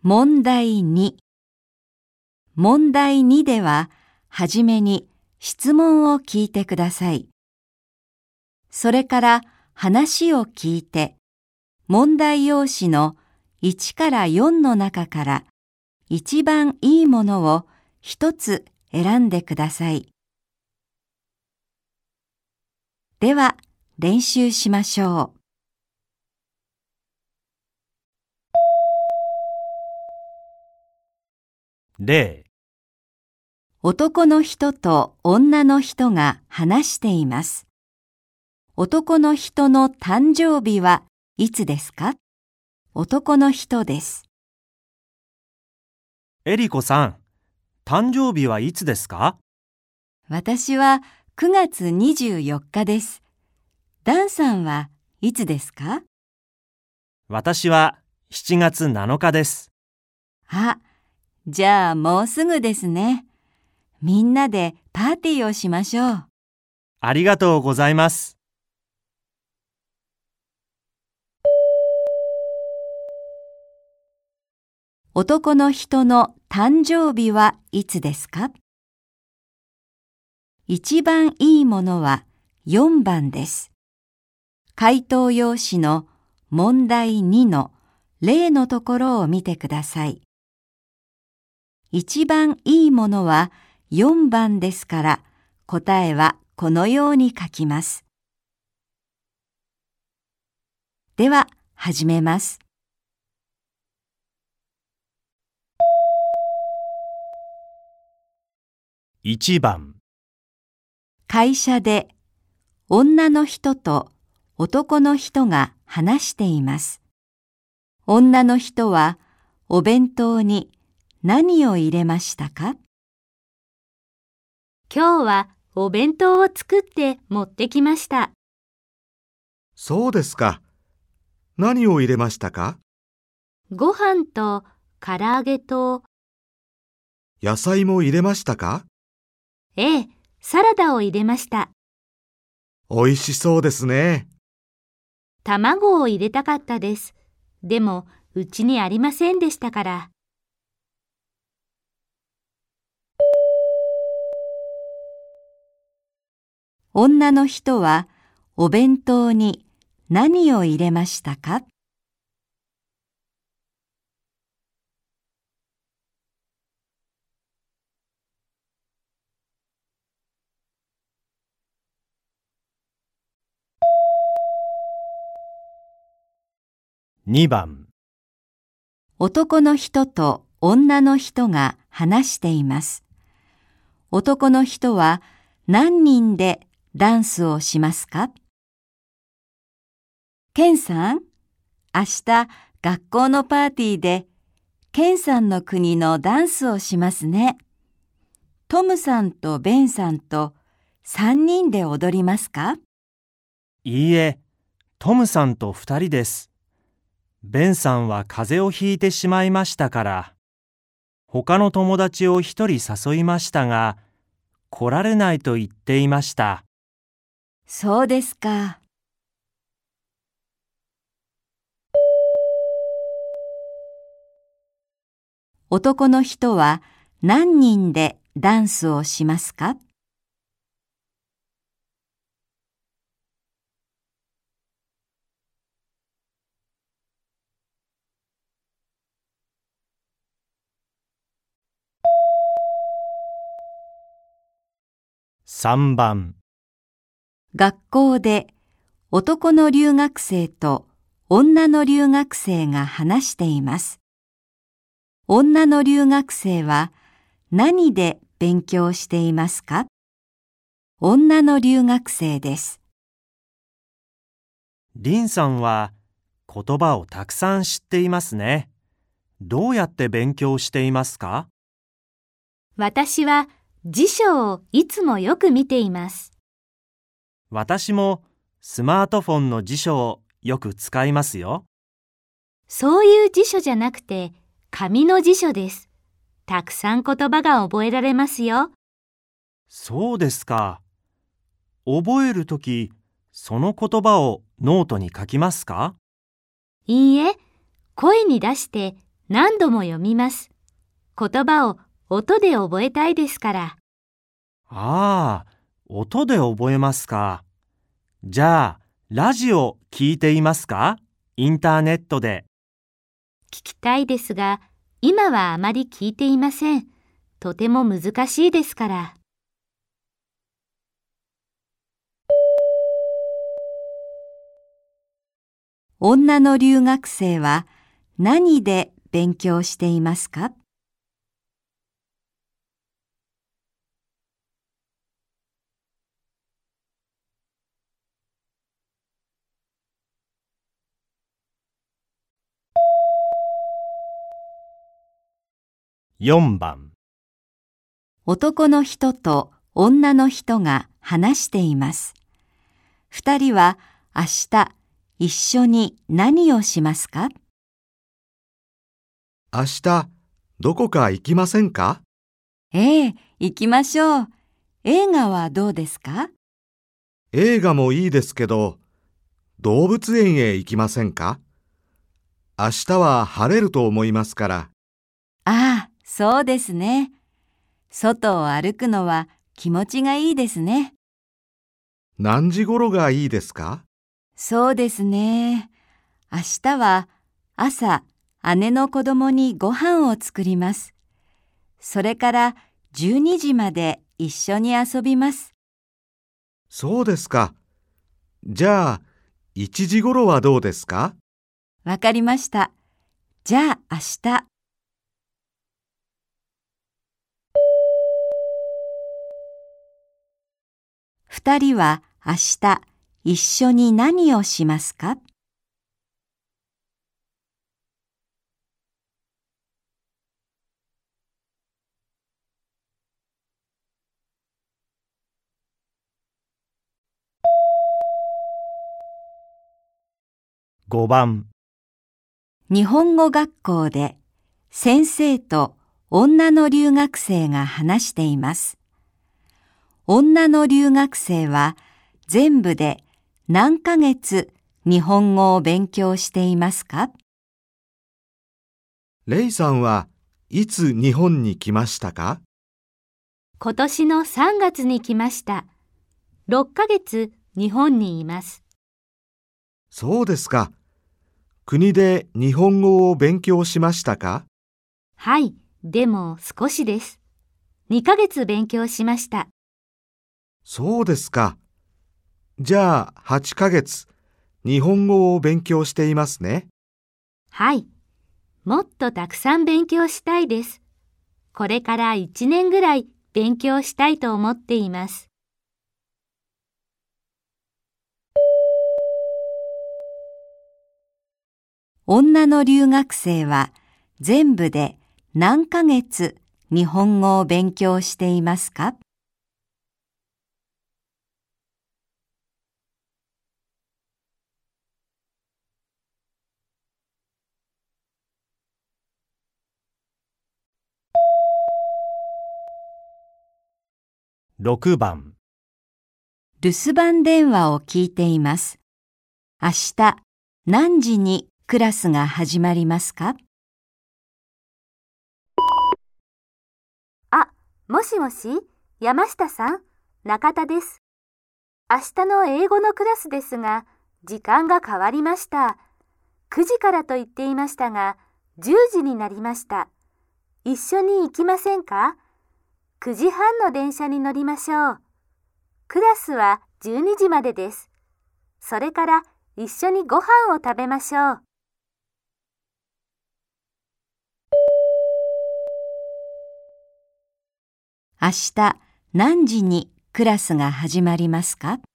問題2。問題2では、はじめに質問を聞いてください。それから話を聞いて、問題用紙の1から4の中から一番いいものを一つ選んでください。では、練習しましょう。 例、 男の人と女の人が話しています。男の人の誕生日はいつですか？男の人です。 エリコさん、誕生日はいつですか？ 私は9月24日です。ダンさんはいつですか？ 私は7月7日です。 あ、じゃあもうすぐですね。みんなでパーティーをしましょう。 ありがとうございます。 男の人の誕生日はいつですか？一番いいものは4番です。回答用紙の問題2の例のところを見てください。一番いいものは4番ですから答えはこのように書きます。では始めます。 1番、 会社で女の人と男の人が話しています。女の人はお弁当に何を入れましたか？ 今日はお弁当を作って持ってきました。 そうですか。何を入れましたか？ ご飯と唐揚げと、 野菜も入れましたか？ ええ、サラダを入れました。 おいしそうですね。 卵を入れたかったです。でも、うちにありませんでしたから。 女の人はお弁当に何を入れましたか？ 2番、 男の人と女の人が話しています。男の人は何人でダンスをしますか？ケンさん、明日学校のパーティーでケンさんの国のダンスをしますね。トムさんとベンさんと3人で踊りますか？ いいえ、トムさんと2人です。ベンさんは風邪をひいてしまいましたから、他の友達を1人誘いましたが、来られないと言っていました。 そうですか。男の人は何人でダンスをしますか？ 3番、 学校で男の留学生と女の留学生が話しています。女の留学生は何で勉強していますか？女の留学生です。 リンさんは言葉をたくさん知っていますね。どうやって勉強していますか？ 私は辞書をいつもよく見ています。 私もスマートフォンの辞書をよく使いますよ。 そういう辞書じゃなくて、紙の辞書です。たくさん言葉が覚えられますよ。 そうですか。覚えるとき、その言葉をノートに書きますか？ いいえ、声に出して何度も読みます。言葉を音で覚えたいですから。 ああ、音で覚えますか。じゃあ、ラジオ聞いていますか？インターネットで。 聞きたいですが、今はあまり聞いていません。とても難しいですから。 女の留学生は何で勉強していますか？ 4番。 男の人と女の人が話しています。二人は明日一緒に何をしますか？ 明日、どこか行きませんか？ ええ、行きましょう。映画はどうですか？ 映画もいいですけど、動物園へ行きませんか？明日は晴れると思いますから。 ああ、そうですね。外を歩くのは気持ちがいいですね。 何時頃がいいですか？ そうですね。明日は朝、姉の子供にご飯を作ります。それから12時まで一緒に遊びます。 そうですか。じゃあ、1時頃はどうですか？ わかりました。じゃあ明日。二人は明日一緒に何をしますか？ 5番。 日本語学校で先生と女の留学生が話しています。女の留学生は全部で何ヶ月日本語を勉強していますか？ レイさんはいつ日本に来ましたか？ 今年の3月に来ました。6ヶ月日本にいます。 そうですか。国で日本語を勉強しましたか？ はい、でも少しです。2ヶ月勉強しました。 そうですか。じゃあ8ヶ月、日本語を勉強していますね。 はい、もっとたくさん勉強したいです。これから1年ぐらい勉強したいと思っています。 女の留学生は全部で何ヶ月日本語を勉強していますか？ 6番。 留守番電話を聞いています。明日何時にクラスが始まりますか？ あ、もしもし、山下さん、中田です。明日の英語のクラスですが、時間が変わりました。9時からと言っていましたが、10時になりました。一緒に行きませんか？9時半の電車に乗りましょう。クラスは12時までです。それから一緒にご飯を食べましょう。 明日何時にクラスが始まりますか？